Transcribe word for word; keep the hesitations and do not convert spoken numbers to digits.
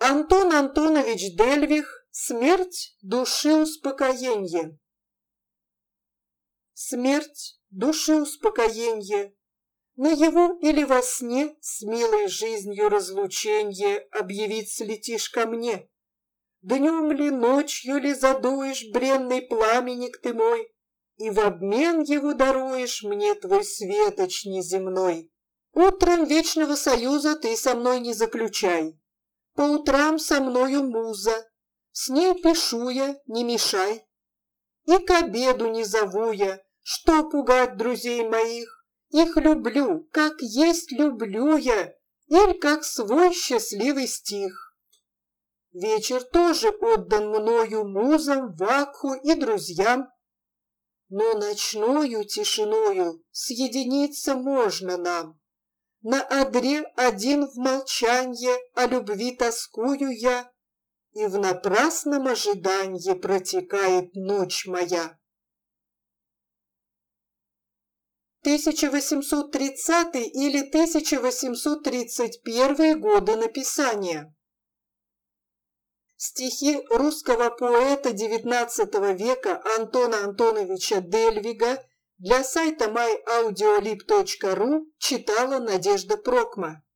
Антон Антонович Дельвиг «Смерть души успокоенье». Смерть души успокоенье, наяву или во сне с милой жизнью разлученье объявиться летишь ко мне. Днем ли, ночью ли задуешь бренный пламенник ты мой, и в обмен его даруешь мне твой светоч неземной. Утром вечного союза ты со мной не заключай, по утрам со мною муза, с ней пишу я, не мешай. И к обеду не зову я, что пугать друзей моих, их люблю, как есть люблю я, или как свой счастливый стих. Вечер тоже отдан мною музам, вакху и друзьям, но ночною тишиною съединиться можно нам. На одре один в молчанье о любви тоскую я, и в напрасном ожиданье протекает ночь моя. тысяча восемьсот тридцатый или тысяча восемьсот тридцать первый годы написания. Стихи русского поэта девятнадцатого века Антона Антоновича Дельвига для сайта май аудиолиб точка ру читала Надежда Прокма.